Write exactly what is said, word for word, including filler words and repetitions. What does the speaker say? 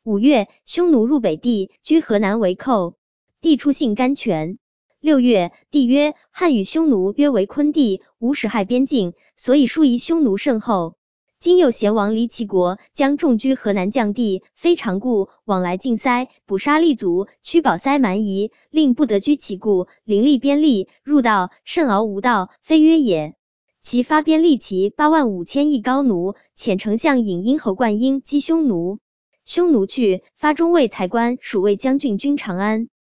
五月，匈奴入北地，居河南为寇，帝出信甘泉。六月，帝曰：汉与匈奴约为昆地，无使害边境，所以疏夷匈奴甚厚。今又贤王离其国，将众居河南绛地，非常故，往来尽塞，捕杀立足，驱保塞蛮夷，令不得居其故，凌厉边吏，入道，甚敖无道，非约也。其发边利骑八万五千亿高奴，遣丞相引殷侯灌婴击匈奴。匈奴去，发中尉才官，蜀卫将军军长安。